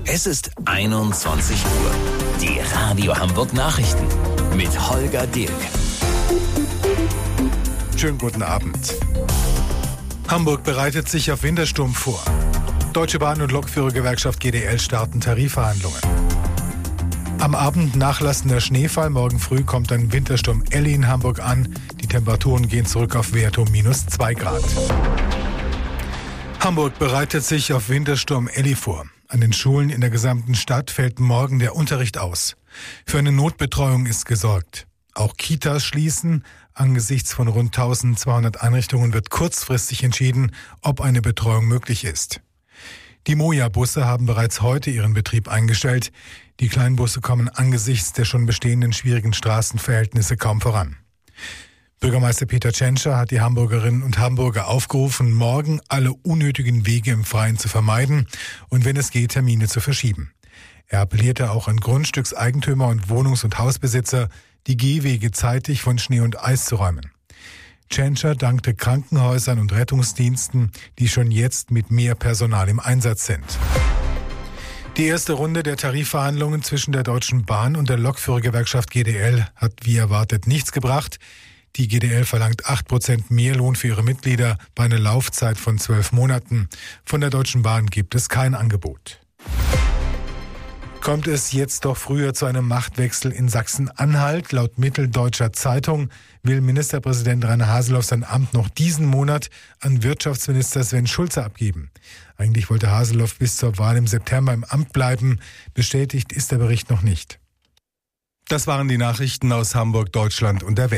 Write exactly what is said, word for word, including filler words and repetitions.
Es ist einundzwanzig Uhr. Die Radio Hamburg Nachrichten mit Holger Dilk. Schönen guten Abend. Hamburg bereitet sich auf Wintersturm vor. Deutsche Bahn und Lokführergewerkschaft G D L starten Tarifverhandlungen. Am Abend nachlassender Schneefall. Morgen früh kommt ein Wintersturm Elli in Hamburg an. Die Temperaturen gehen zurück auf Werte um minus zwei Grad. Hamburg bereitet sich auf Wintersturm Elli vor. An den Schulen in der gesamten Stadt fällt morgen der Unterricht aus. Für eine Notbetreuung ist gesorgt. Auch Kitas schließen. Angesichts von rund eintausendzweihundert Einrichtungen wird kurzfristig entschieden, ob eine Betreuung möglich ist. Die Moja-Busse haben bereits heute ihren Betrieb eingestellt. Die Kleinbusse kommen angesichts der schon bestehenden schwierigen Straßenverhältnisse kaum voran. Bürgermeister Peter Tschentscher hat die Hamburgerinnen und Hamburger aufgerufen, morgen alle unnötigen Wege im Freien zu vermeiden und wenn es geht, Termine zu verschieben. Er appellierte auch an Grundstückseigentümer und Wohnungs- und Hausbesitzer, die Gehwege zeitig von Schnee und Eis zu räumen. Tschentscher dankte Krankenhäusern und Rettungsdiensten, die schon jetzt mit mehr Personal im Einsatz sind. Die erste Runde der Tarifverhandlungen zwischen der Deutschen Bahn und der Lokführergewerkschaft G D L hat wie erwartet nichts gebracht. Die G D L verlangt acht Prozent mehr Lohn für ihre Mitglieder bei einer Laufzeit von zwölf Monaten. Von der Deutschen Bahn gibt es kein Angebot. Kommt es jetzt doch früher zu einem Machtwechsel in Sachsen-Anhalt? Laut Mitteldeutscher Zeitung will Ministerpräsident Rainer Haseloff sein Amt noch diesen Monat an Wirtschaftsminister Sven Schulze abgeben. Eigentlich wollte Haseloff bis zur Wahl im September im Amt bleiben. Bestätigt ist der Bericht noch nicht. Das waren die Nachrichten aus Hamburg, Deutschland und der Welt.